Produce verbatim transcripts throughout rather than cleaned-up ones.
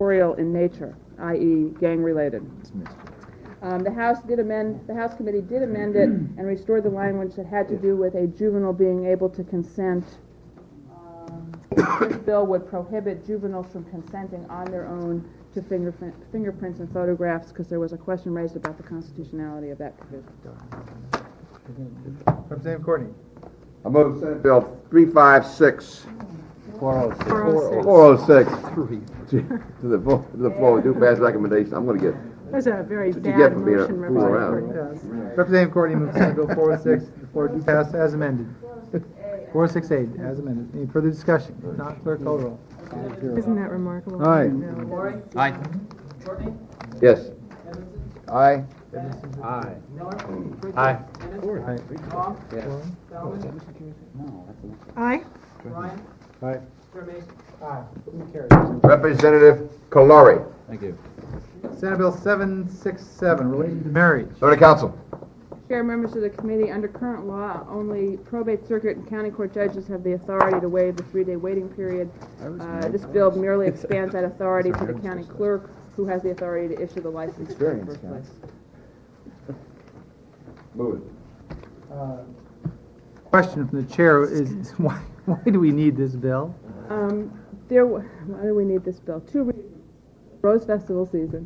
conspiratorial in nature, that is gang-related. Um, the House did amend, the House committee did amend it and restored the language that had to do with a juvenile being able to consent. Um, this bill would prohibit juveniles from consenting on their own to fingerprint, fingerprints and photographs, because there was a question raised about the constitutionality of that provision. Representative Courtney. I move Senate Bill three fifty-six. four oh six. four oh six. To the full, to the full, do pass recommendation. I'm going to get. That's a very What you bad get from being a motion, fool Representative. around. Yes. Representative Courtney moves Senate Bill four oh six. The floor do pass as amended. four oh six A as amended. Any further discussion? If not, clerk call the roll. Isn't that remarkable? Aye. Aye. Yes. Aye. Aye. Aye. Aye. Aye. Aye. Representative Kalari. Thank you. Senate Bill seven sixty-seven relating to marriage. Go to council. Chair, members of the committee, under current law, only probate circuit and county court judges have the authority to waive the three-day waiting period. Uh, this bill merely expands that authority to the county clerk, who has the authority to issue the license in the first place. Move it. Uh, Question from the chair is, why, why do we need this bill? Um, there, w- why do we need this bill? Two reasons. Rose Festival season.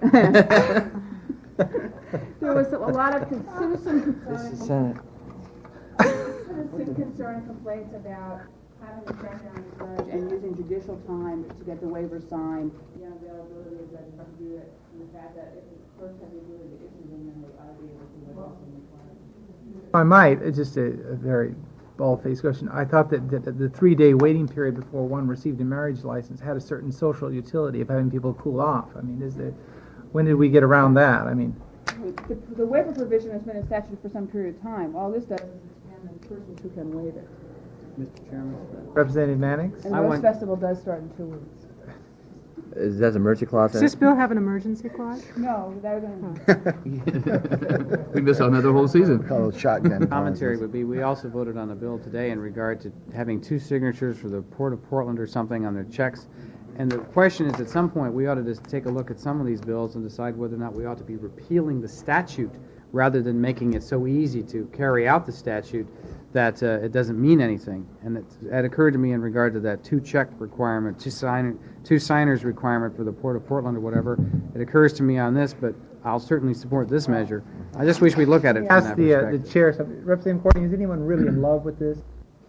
There was a lot of con- citizen This is concern, Senate. citizen concern and complaints about having to send down the judge and using judicial time to get the waiver signed, the unavailability of judges to do it, and the fact that if the clerks have the ability to issue them, then they ought to be able to address them. If I might, it's just a, a very bald-faced question. I thought that, that, that the three-day waiting period before one received a marriage license had a certain social utility of having people cool off. I mean, is there, when did we get around that? I mean, The, the waiver provision has been in statute for some period of time. All this does is expand the persons who can waive it. Mister Chairman. Representative Mannix? And I Rose went- Festival does start in two weeks. Is that a mercy clause? Does this bill have an emergency clause? No, that would We miss another whole season. Call it shotgun. Commentary would be, we also voted on a bill today in regard to having two signatures for the Port of Portland or something on their checks. And the question is, at some point, we ought to just take a look at some of these bills and decide whether or not we ought to be repealing the statute rather than making it so easy to carry out the statute that uh, it doesn't mean anything. And it, it occurred to me in regard to that two-check requirement, two, sign, two signers requirement for the Port of Portland or whatever. It occurs to me on this, but I'll certainly support this measure. I just wish we'd look at it from Ask that the, uh, perspective. the chair something. Representative Courtney, is anyone really in love with this?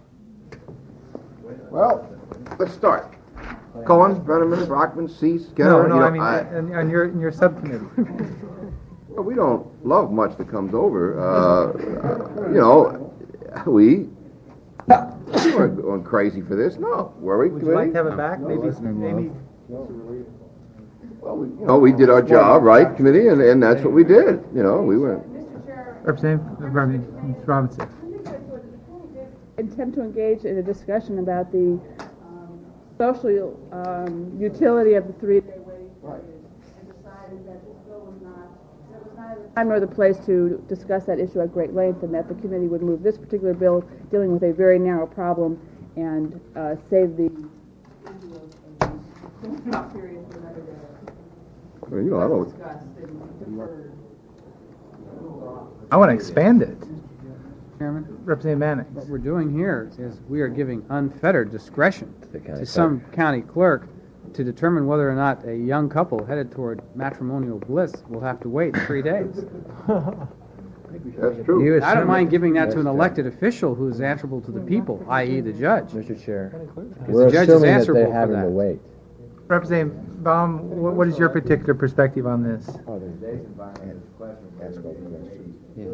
Well, let's start. Cohen, Brenneman, Brockman, Cease, Skinner. No, you no, know, I mean, on, on your, in your subcommittee. Well, we don't love much that comes over. Uh, you know, we, we weren't going crazy for this. No, were we? Would you like to have committee? it back? Maybe, maybe. Well, we, you know, we did our job, right, committee, and, and that's what we did. You know, we went. Representative Robinson. attempt to engage in a discussion about the um, social um, utility of the three-day waiting period, and decided that this bill was not, it was neither the time nor the place to discuss that issue at great length, and that the committee would move this particular bill dealing with a very narrow problem and uh, save the issue of a cooling-off period for another day. Well, you know, I don't. Discussed and deferred. I want to expand it. Chairman? Representative Mannix. What we're doing here is we are giving unfettered discretion The county to some county clerk to determine whether or not a young couple headed toward matrimonial bliss will have to wait three days. That's true. You I don't assume mind it- giving that to an Yes, elected official who is answerable to the people, that is the judge. Mister Chair, Because we're the judge is assuming that answerable they're for having that. to wait. Representative Baum, what, what is your particular perspective on this? Oh, there's That's what Yeah.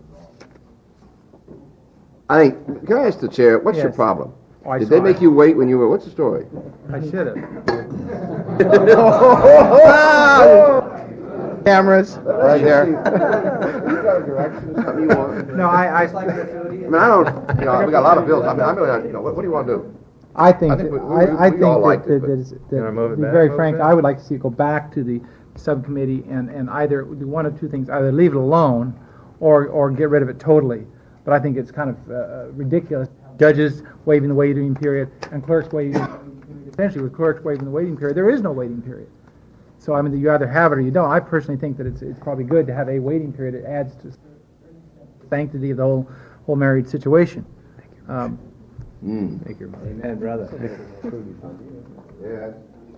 I think, can I ask the chair, what's your Yes. problem? Oh, I Did saw they make it. you wait when you were, what's the story? I should have. Cameras, right there. You got a direction, something you want? No, I, I, I mean, I don't, you know, we got a lot of bills. I mean, I'm really, you know, what, what do you want to do? I think, I think that- we- we- I, I we think all that, liked it, that, but- that is- that, You wanna move it to be back, very move it frank, back? I would like to see it go back to the subcommittee and, and either do one of two things, either leave it alone or, or get rid of it totally. But I think it's kind of uh, ridiculous. Judges waiving the waiting period and clerks waiving, essentially with clerks waiving the waiting period, there is no waiting period. So I mean, you either have it or you don't. I personally think that it's it's probably good to have a waiting period. It adds to sanctity of the whole whole married situation. Um, Mm. Make your amen, brother. Yeah.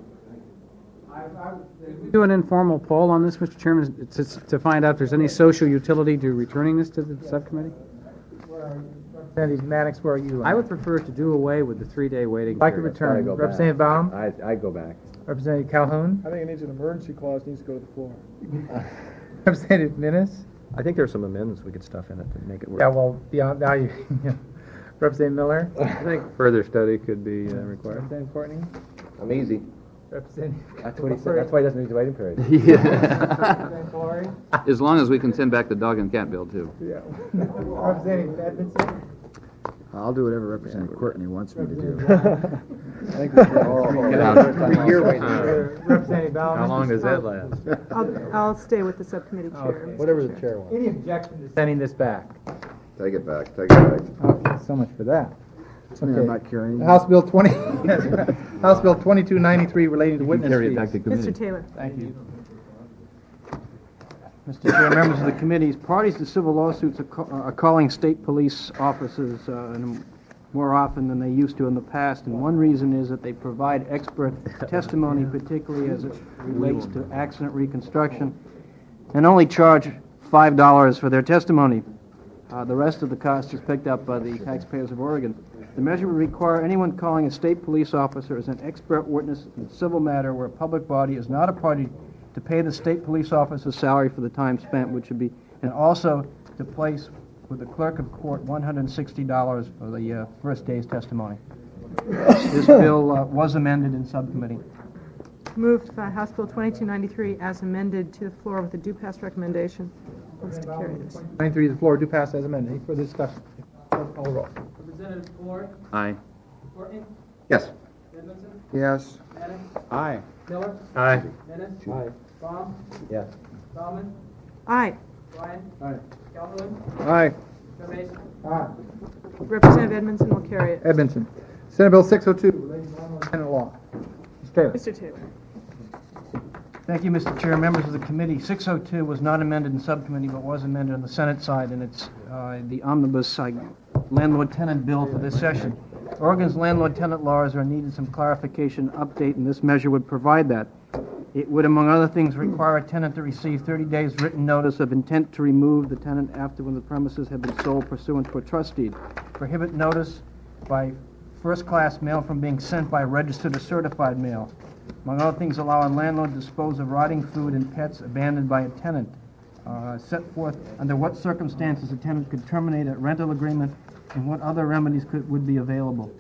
Do an informal poll on this, Mister Chairman, to, to find out if there's any social utility to returning this to the subcommittee? Representative Maddox, where are you? I would prefer to do away with the three-day waiting like to period. return. Go back. Representative Baum, I, I'd go back. Representative Calhoun, I think it needs an emergency clause, needs to go to the floor. Representative Minnis. I think there's some amendments we could stuff in it to make it work. Yeah, well, beyond now you. Representative Miller, I think further study could be uh, required. Representative Courtney, I'm easy. Representative. That's what he said. That's why he doesn't need the waiting period. Representative Glory. As long as we can send back the dog and cat bill, too. Yeah. Representative Edmondson. I'll do whatever Representative Courtney wants me to do. I think we should three-year waiting period. Representative Bauman. How long does that last? I'll, I'll stay with the subcommittee chair. Okay. Mister Whatever the Chair. chair wants. Any objection to sending this back? Take it back, take it back. Okay, so much for that. Something I'm not carrying. House Bill twenty, House Bill twenty-two ninety-three relating to witness Carry it fees. back to Mister committee. Taylor. Thank you. Mister Chair, members of the committees, parties to civil lawsuits are, ca- are calling state police officers uh, and more often than they used to in the past, and one reason is that they provide expert testimony, particularly as it relates to accident reconstruction, and only charge five dollars for their testimony. Uh, the rest of the cost is picked up by the taxpayers of Oregon. The measure would require anyone calling a state police officer as an expert witness in a civil matter where a public body is not a party to pay the state police officer's salary for the time spent, which would be, and also to place with the clerk of court one hundred sixty dollars for the uh, first day's testimony. This bill uh, was amended in subcommittee. Moved by House Bill twenty-two ninety-three as amended to the floor with a due pass recommendation. Wants to carry this. ninety-three to the floor, do pass as amended. Any further discussion? Call the roll. Representative Floyd, Aye. Courtney, Yes. Edmondson, Yes. Maddox, Aye. Miller, Aye. Dennis, Aye. Baum, Yes. Bauman, Aye. Ryan, Aye. Calhoun, Aye. Joe Mason. Aye. Representative Edmondson will carry it. Edmondson. Senate Bill six oh two relating to landlord tenant law. Mister Taylor. Mister Taylor. Thank you, Mister Chair. Members of the committee, six oh two was not amended in subcommittee, but was amended on the Senate side, and it's uh, the omnibus uh, landlord-tenant bill for this session. Oregon's landlord-tenant laws are needed some clarification, update, and this measure would provide that. It would, among other things, require a tenant to receive thirty days written notice of intent to remove the tenant after when the premises have been sold pursuant to a trust deed. Prohibit notice by first-class mail from being sent by registered or certified mail. Among other things, allow a landlord to dispose of rotting food and pets abandoned by a tenant. Uh, set forth under what circumstances a tenant could terminate a rental agreement and what other remedies could, would be available.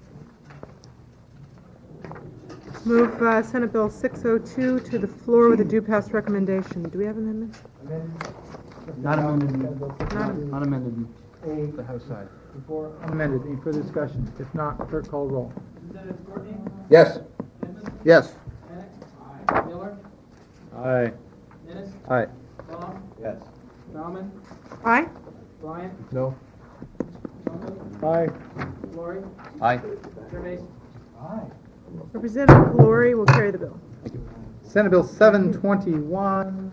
Move uh, Senate Bill six oh two to the floor with a due pass recommendation. Do we have amendments? Not amended, Not not amended in the House side. Before amended. Any further discussion? If not, clerk call the roll. Representative Courtney, Yes. Edmondson, Yes. Maddox, Miller, Aye. Dennis, Aye. Baum, Yes. Bauman, Aye. Ryan, No. Calhoun, Aye. Lori, Aye. Joe Mason. Representative Glory will carry the bill. Senate Bill seven twenty-one.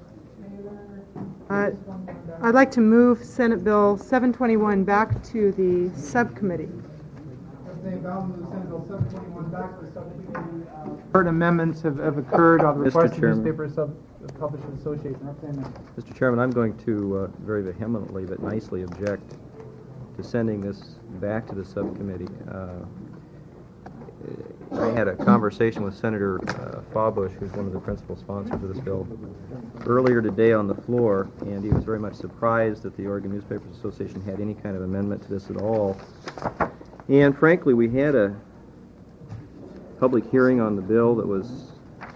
Uh, I'd like to move Senate Bill seven twenty-one back to the subcommittee. Representative Bauman moves Senate Bill seven twenty-one back to the subcommittee. Current amendments have, have occurred on the Mister request of the Chairman. Newspaper Sub Publishers Association. Representative Mister Chairman, I'm going to uh, very vehemently but nicely object to sending this back to the subcommittee. Uh, I had a conversation with Senator uh, Fawbush, who's one of the principal sponsors of this bill, earlier today on the floor, and he was very much surprised that the Oregon Newspapers Association had any kind of amendment to this at all. And frankly, we had a public hearing on the bill that was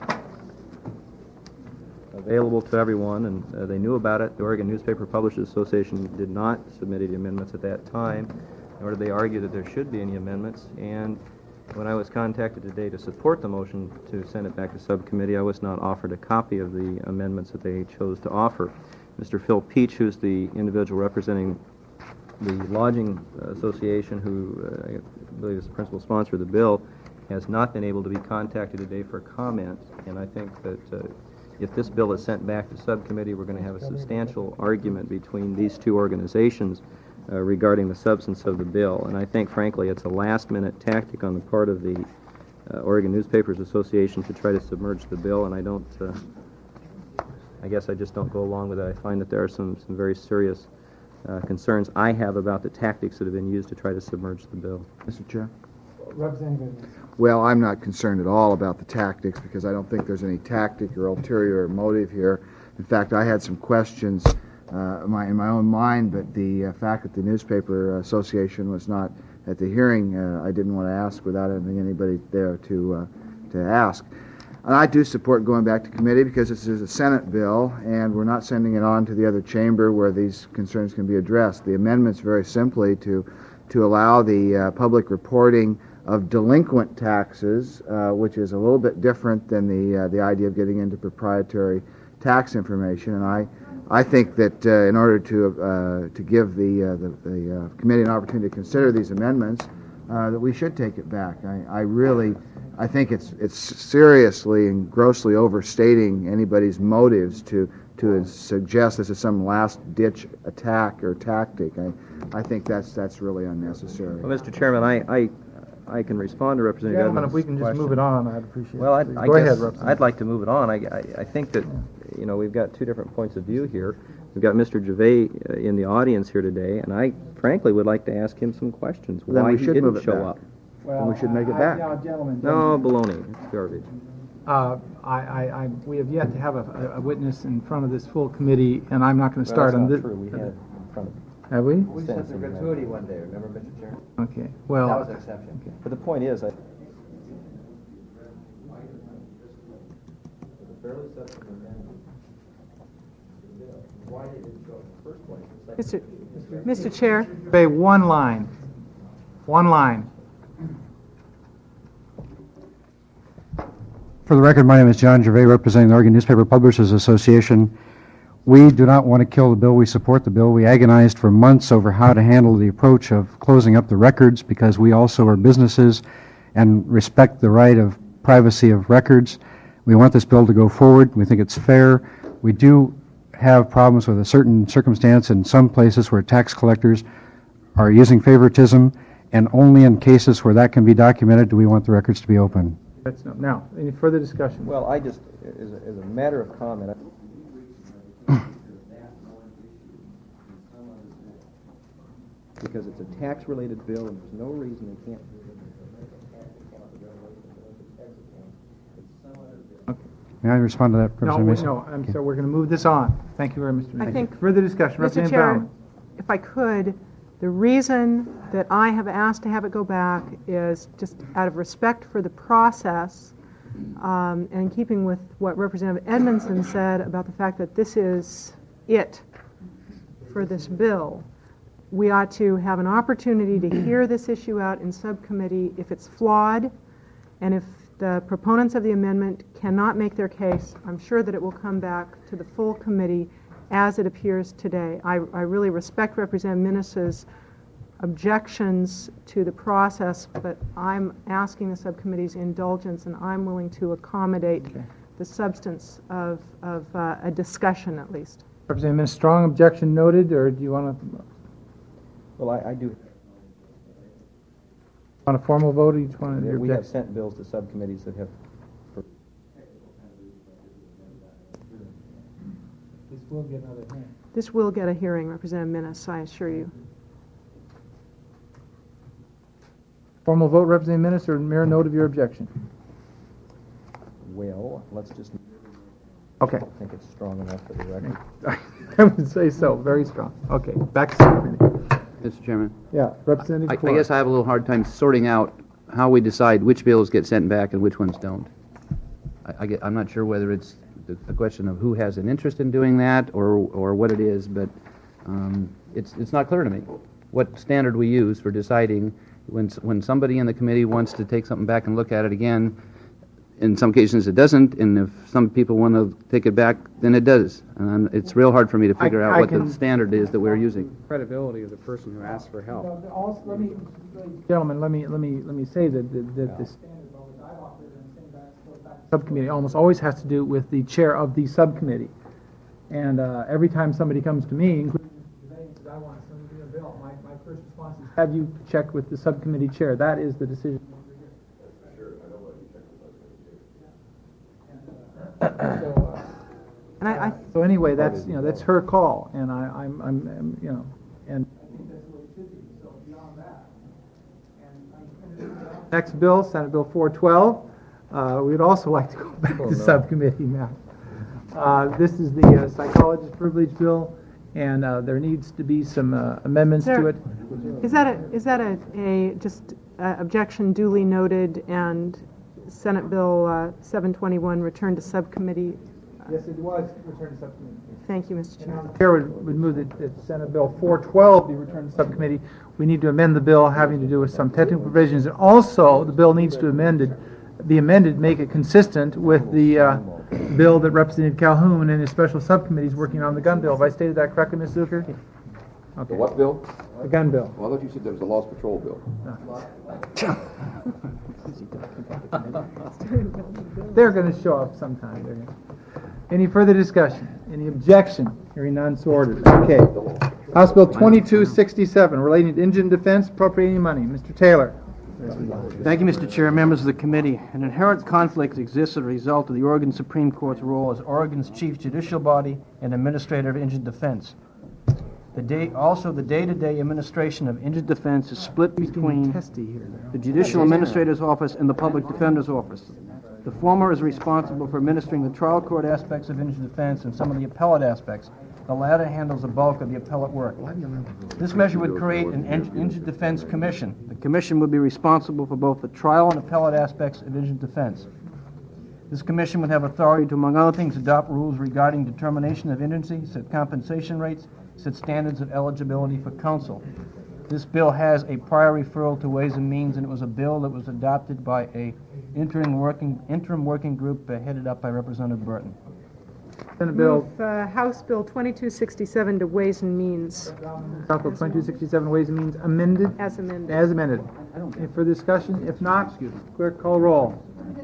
available to everyone, and uh, they knew about it. The Oregon Newspaper Publishers Association did not submit any amendments at that time, nor did they argue that there should be any amendments. And when I was contacted today to support the motion to send it back to subcommittee, I was not offered a copy of the amendments that they chose to offer. Mister Phil Peach, who's the individual representing the Lodging Association, who uh, I believe is the principal sponsor of the bill, has not been able to be contacted today for comment, and I think that uh, if this bill is sent back to subcommittee, we're going to have a substantial argument between these two organizations uh, regarding the substance of the bill. And I think, frankly, it's a last-minute tactic on the part of the uh, Oregon Newspapers Association to try to submerge the bill, and I don't, uh, I guess I just don't go along with it. I find that there are some, some very serious uh, concerns I have about the tactics that have been used to try to submerge the bill. Mister Chair? Representative. Well, I'm not concerned at all about the tactics because I don't think there's any tactic or ulterior motive here. In fact, I had some questions uh, in my in my own mind, but the uh, fact that the Newspaper Association was not at the hearing, uh, I didn't want to ask without having anybody there to uh, to ask. And I do support going back to committee because this is a Senate bill, and we're not sending it on to the other chamber where these concerns can be addressed. The amendment's very simply to to allow the uh, public reporting of delinquent taxes, uh, which is a little bit different than the uh, the idea of getting into proprietary tax information. And I I think that uh, in order to uh, to give the uh, the, the uh, committee an opportunity to consider these amendments, uh, that we should take it back. I, I really I think it's it's seriously and grossly overstating anybody's motives to to suggest this is some last-ditch attack or tactic. I I think that's that's really unnecessary. Well, Mister Chairman, I, I I can respond to Representative Gentlemen, Edmonds' if we can just question. move it on, I'd appreciate it. Well, I, I Go guess ahead, Representative. I'd like to move it on. I, I, I think that, you know, we've got two different points of view here. We've got Mister Gervais uh, in the audience here today, and I frankly would like to ask him some questions. Then Why we he should didn't move it show back. up. Well, we should make it I- back. I- Gentlemen, No, gentlemen. baloney. It's garbage. Uh, I, I, I, we have yet to have a, a witness in front of this full committee, and I'm not going to start on this. We had in front of Have we? We sent the gratuity one day, remember, Mister Chairman? Okay, well. an exception. But the point is, I... Why did it show in the first place? Mister Mister Chair, Say one line. One line. For the record, my name is John Gervais, representing the Oregon Newspaper Publishers Association. We do not want to kill the bill. We support the bill. We agonized for months over how to handle the approach of closing up the records because we also are businesses and respect the right of privacy of records. We want this bill to go forward. We think it's fair. We do have problems with a certain circumstance in some places where tax collectors are using favoritism, and only in cases where that can be documented do we want the records to be open. That's no. Now, any further discussion? Well, I just, as a, as a matter of comment, I- because it's a tax-related bill and there's no reason they can't. May I respond to that, No, Representative we- Mason? no, I'm Okay. sorry, we're going to move this on. Thank you very much, Mister I Mason. think- Further discussion, Mister Representative Chair, Bauman. if I could, the reason that I have asked to have it go back is just out of respect for the process, um, and in keeping with what Representative Edmondson said about the fact that this is it for this bill. We ought to have an opportunity to hear this issue out in subcommittee if it's flawed, and if the proponents of the amendment cannot make their case, I'm sure that it will come back to the full committee as it appears today. I, I really respect Representative Minnis's objections to the process, but I'm asking the subcommittee's indulgence, and I'm willing to accommodate Okay. the substance of, of uh, a discussion at least. Representative Minnis, strong objection noted, or do you want to, Well, I, I do, want a formal vote, or you just want to? we have sent bills to subcommittees that have, This will get another hearing. This will get a hearing, Representative Minnis, I assure you. Formal vote, Representative Minnis, or mere note of your objection? well, let's just, Okay. I don't think it's strong enough for the record. I would say so, very strong. Okay, back to subcommittee. Mister Chairman, Yeah, Representative I, I Clark. guess I have a little hard time sorting out how we decide which bills get sent back and which ones don't. I, I get, I'm not sure whether it's the- a question of who has an interest in doing that or, or what it is, but um, it's, it's not clear to me what standard we use for deciding when, s- when somebody in the committee wants to take something back and look at it again. In some cases, it doesn't, and if some people want to take it back, then it does. And I'm- it's real hard for me to figure I- out I what can- the standard is that we're using. Credibility of the person who asked for help. Also, let me, gentlemen, let me, let me, let me say that, that, that this subcommittee almost always has to do with the chair of the subcommittee. And uh, every time somebody comes to me, including today, and says, I want to send you a bill, my, my first response is, have you checked with the subcommittee chair? That is the decision. So, uh, And I, I so anyway, that's, you know, that's her call, and I, I'm, I'm, I'm, you know, and I think that's what it should be, so beyond that. And next bill, Senate Bill four twelve, uh, we would also like to go back to subcommittee now. Uh, this is the uh, psychologist privilege bill, and uh, there needs to be some uh, amendments to There- it. Is that a, is that a, a just uh, objection duly noted and Senate Bill uh, seven twenty-one returned to subcommittee? Yes, it was returned to subcommittee. Thank you, Mister Chairman. The chair would, would move that, that Senate Bill four twelve be returned to subcommittee. We need to amend the bill having to do with some technical provisions, and also the bill needs to amended, be amended, make it consistent with the uh, bill that Representative Calhoun and his special subcommittees working on the gun bill. Have I stated that correctly, Miz Zucker? Okay. The what bill? The gun bill. Well, I thought you said there was a lost patrol bill. They're going to show up sometime. They're gonna- Any further discussion? Any objection? Hearing none, so ordered. Okay. House Bill twenty-two sixty-seven, relating to engine defense, appropriating money. Mister Taylor. Thank you, Mister Chair, members of the committee. An inherent conflict exists as a result of the Oregon Supreme Court's role as Oregon's chief judicial body and administrator of injured defense. The day, also, the day-to-day administration of injured defense is split between Testy here. the Judicial Administrator's Office and the Public Defender's Office. The former is responsible for administering the trial court aspects of injured defense and some of the appellate aspects. The latter handles the bulk of the appellate work. This measure would create an in- Injured Defense Commission. The commission would be responsible for both the trial and appellate aspects of injured defense. This commission would have authority to, among other things, adopt rules regarding determination of indigency, set compensation rates, set standards of eligibility for counsel. This bill has a prior referral to Ways and Means, and it was a bill that was adopted by a interim working, interim working group uh, headed up by Representative Burton. Senate Bill, Move uh, House Bill twenty-two sixty-seven to Ways and Means House Bill twenty-two sixty-seven, Ways and Means amended, as amended. as amended. Any further discussion? If not, clerk call roll.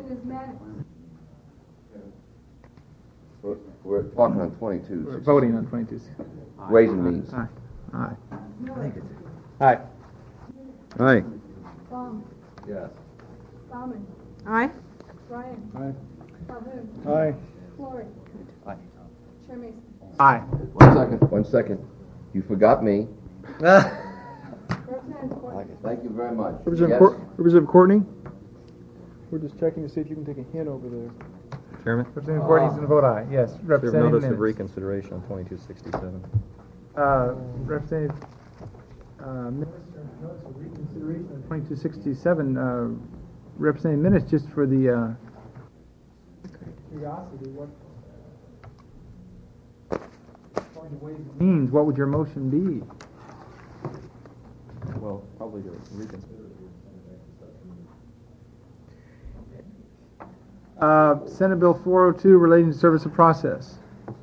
We're- We're talking on twenty-two. We're voting on twenty-two. Ways and Means. Aye. Aye. Aye. Aye. Baum. Yes. Bauman. Aye? Ryan. Aye. Calhoun. Aye. Flory. Aye. Chair Mason. Aye. One second, one second. You forgot me. Representative Courtney. Thank you very much. Representative Yes. Cour- Representative Courtney? We're just checking to see if you can take a hint over there. Chairman, Representative Courtney's going to vote aye. Yes. serve Representative notice of Minnis. reconsideration on twenty-two sixty-seven. Uh, Representative, uh, Minnis, notice of reconsideration on twenty-two sixty-seven, uh, Representative Minnis, just for the, uh, curiosity, what means, what would your motion be? Well, probably to reconsider. Uh, Senate Bill four oh two relating to service of process.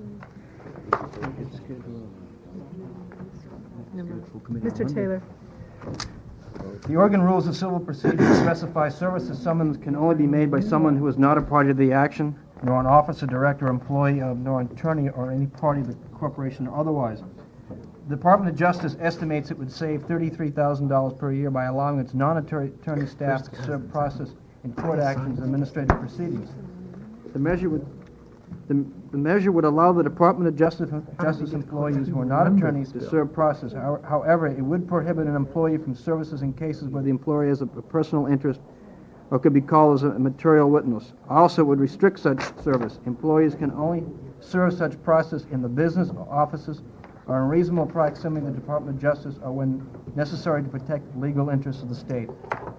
Mister Taylor. The Oregon Rules of Civil Procedure specify service of summons can only be made by someone who is not a party to the action, nor an officer, director, employee of, nor an attorney, or any party of the corporation or otherwise. The Department of Justice estimates it would save thirty-three thousand dollars per year by allowing its non-attorney staff to serve process in court actions and administrative proceedings. The measure would The, the measure would allow the Department of Justice, Justice employees who are not attorneys to serve process. How- However, it would prohibit an employee from services in cases where the employer has a personal interest or could be called as a material witness. Also, it would restrict such service. Employees can only serve such process in the business or offices or in reasonable proximity to the Department of Justice or when necessary to protect the legal interests of the state.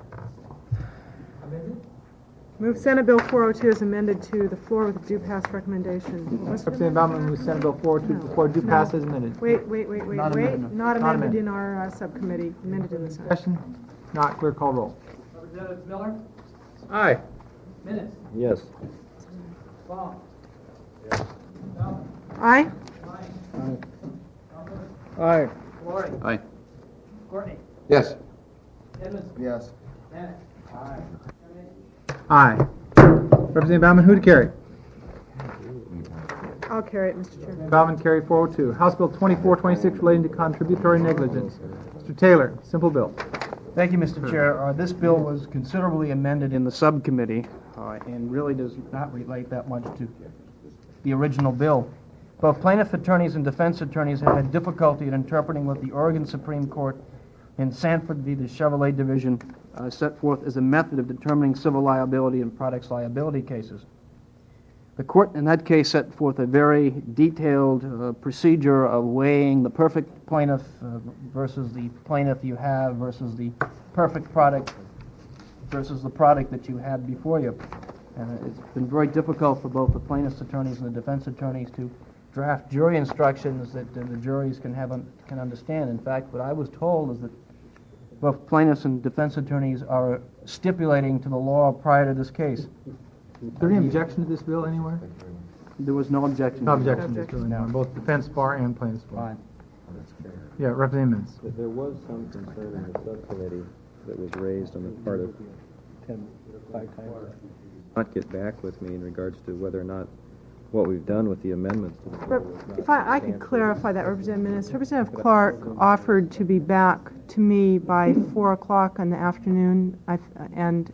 Move Senate Bill four oh two as amended to the floor with a due pass recommendation. What's the Representative Baumann moves Senate Bill four oh two to the floor. Due pass as amended. Wait, wait, wait, wait, Not wait. amended. Not Not amended amended. in our uh, subcommittee, amended in the Senate. Discussion? Not, clerk call roll. Representative Miller? Aye. Minnis? Yes. Baum? Aye? Aye. Flory? Aye. Courtney? Yes. Edmonds? Yes. Bennett? Aye. Aye. Representative Bauman, who to carry? I'll carry it, Mister Chair. Bauman, carried four oh two. House Bill twenty-four twenty-six relating to contributory negligence. Mister Taylor, simple bill. Thank you, Mister Chair. Uh, This bill was considerably amended in the subcommittee uh, and really does not relate that much to the original bill. Both plaintiff attorneys and defense attorneys have had difficulty in interpreting what the Oregon Supreme Court in Sanford v. the Chevrolet Division uh, set forth as a method of determining civil liability in products liability cases. The court in that case set forth a very detailed uh, procedure of weighing the perfect plaintiff uh, versus the plaintiff you have versus the perfect product versus the product that you had before you. And it's been very difficult for both the plaintiff's attorneys and the defense attorneys to draft jury instructions that uh, the juries can have un- can understand. In fact, what I was told is that both plaintiffs and defense attorneys are stipulating to the law prior to this case. Is there any objection to this bill anywhere? There was no objection. No objection to this bill anywhere, both defense bar and plaintiff's bar. Yeah, Representative Mintz. There was some concern in the subcommittee that was raised on the part of Tim, five times. Not get back with me in regards to whether or not what we've done with the amendments. To the bill was not If I, I could clarify that, Representative Minnis. Representative Clark offered to be back to me by four o'clock in the afternoon, I th- and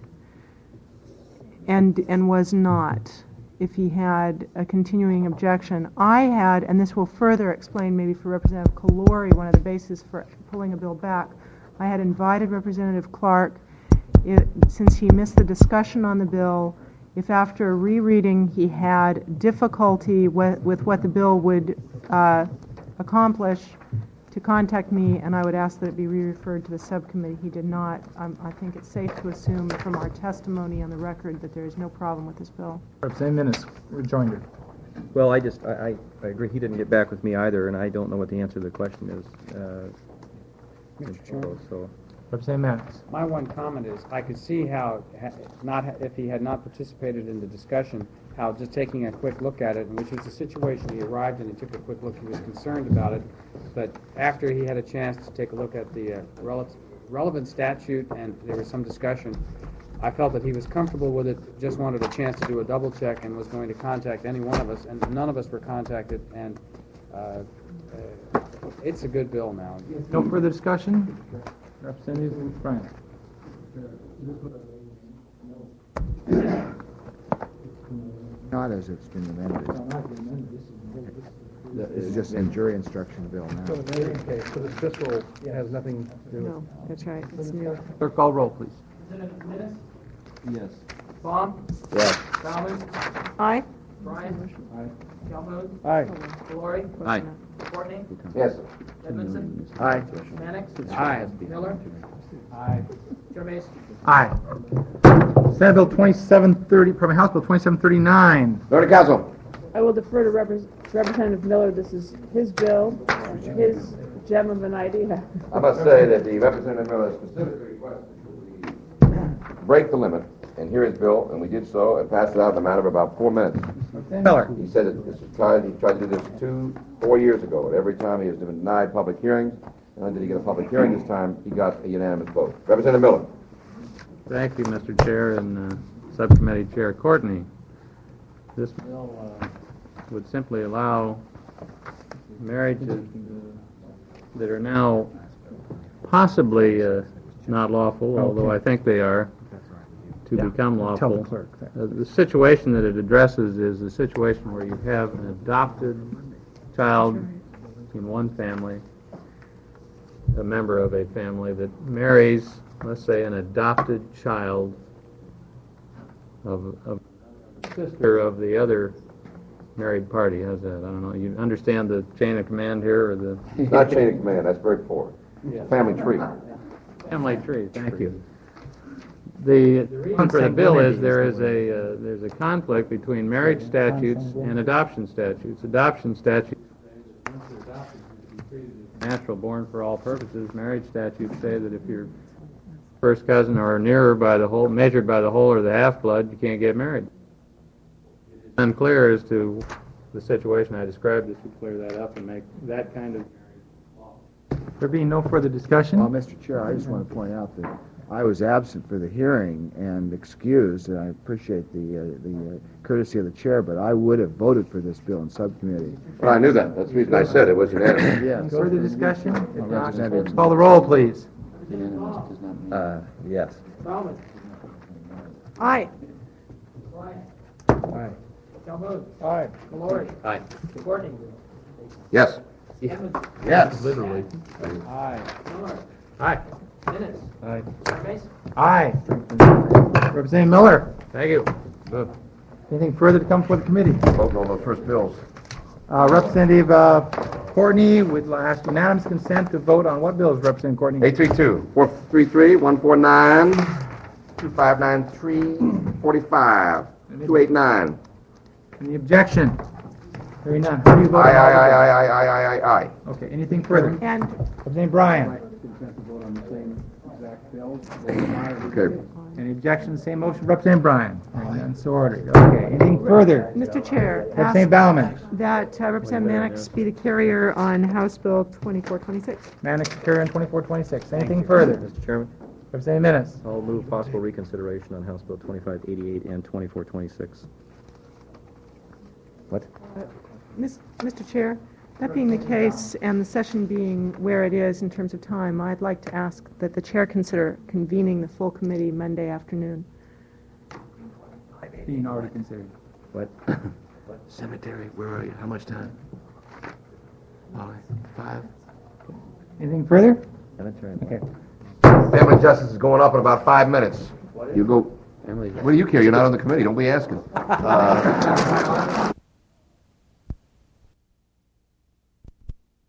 and and was not. If he had a continuing objection, I had, and this will further explain maybe for Representative Calori one of the bases for pulling a bill back. I had invited Representative Clark, it, since he missed the discussion on the bill, if after rereading he had difficulty with, with what the bill would uh, accomplish, to contact me, and I would ask that it be re-referred to the subcommittee. He did not. Um, I think it's safe to assume from our testimony on the record that there is no problem with this bill. Representative Minnis, rejoinder. Well, I just, I, I, I agree, he didn't get back with me either, and I don't know what the answer to the question is. Uh, Mister Chairman. So, Representative Maddox. My one comment is, I could see how, ha- not, ha- if he had not participated in the discussion, how just taking a quick look at it, which was the situation he arrived in, he took a quick look, he was concerned about it, but after he had a chance to take a look at the uh, rele- relevant statute and there was some discussion, I felt that he was comfortable with it, just wanted a chance to do a double check and was going to contact any one of us, and none of us were contacted, and uh, uh, it's a good bill now. No further discussion? Representative Bryant. Not as it's been amended. It's just in jury instruction bill now. So the Marion case, so this fiscal, it has nothing to do with... No, that's right. It's new. Clerk, call roll, please. Representative Minnis? yes. Baum? Yes. Bauman? Aye. Bryan? Aye. Calhoun? Aye. Calori? Aye. Courtney? Yes. Edmondson? Aye. Mannix? Aye. Miller? Aye. Chair Mason? Aye. Senate Bill twenty-seven thirty, probably House Bill twenty-seven thirty-nine. Go to council. I will defer to Repres- Representative Miller. This is his bill, his gem of an idea. I must say that the Representative Miller specifically requested that we break the limit and hear his bill, and we did so and passed it out in a matter of about four minutes. Miller. He said that this was tried, he tried to do this two, four years ago, and every time he has been denied public hearings. Not only did he get a public hearing this time, he got a unanimous vote. Representative Miller. Thank you, Mister Chair and uh, Subcommittee Chair Courtney. This bill uh, would simply allow marriages that are now possibly uh, not lawful, although I think they are, to become lawful. Tell the clerk. Uh, the situation that it addresses is the situation where you have an adopted child in one family, a member of a family that marries, let's say, an adopted child of, of sister of the other married party. How's that? I don't know. You understand the chain of command here, or the It's not chain of command, that's very poor. It's a family tree. family tree? Thank you. The reason for the bill is there is a uh, there's a conflict between marriage statutes and adoption statutes. Adoption statutes natural born for all purposes. Marriage statutes say that if you're first cousin or nearer by the whole, measured by the whole or the half blood, you can't get married. It's unclear as to the situation I described. This would clear that up and make that kind of There being no further discussion? Well, Mister Chair, I just want to point out that I was absent for the hearing and excused, and I appreciate the, uh, the uh, courtesy of the chair, but I would have voted for this bill in subcommittee. Well, I knew that. That's the reason I said it was unanimous. Yes. Further discussion? If not, Representative- call the roll, please. Uh, yes. Aye. Aye. Aye. Aye. Yes. Yes. Literally. Aye. Aye. Aye. Aye. Representative Miller, Thank you. anything further to come before the committee? Vote on the first bills. Uh, Representative uh, Courtney would ask unanimous consent to vote on what bills, Representative Courtney? eight three two, four three three, one four nine, two five nine three, forty-five, two eight nine. Any objection? Hearing none. How do you vote? Aye, on all aye, the aye, aye, aye, aye, aye, aye. bills? Okay, anything further? And Representative Bryan, Okay. any objection, same motion, Representative Bryan? Hearing none, so ordered. Okay, anything further? Mister Chair, ask Representative Bauman, that uh, Representative Mannix be the carrier on House Bill twenty-four twenty-six. Mannix to carry on twenty-four twenty-six. Anything further? Mister Chairman, Representative Menace, I'll move possible reconsideration on House Bill twenty-five eighty-eight and twenty-four twenty-six. What? Miss- Mister Chair, that being the case and the session being where it is in terms of time, I'd like to ask that the chair consider convening the full committee Monday afternoon. being already considered. What? Cemetery, where are you? How much time? Five. Five. Anything further? That's right. Okay. Family justice is going up in about five minutes. You go, Family what do you care? You're not on the committee. Don't be asking. Uh,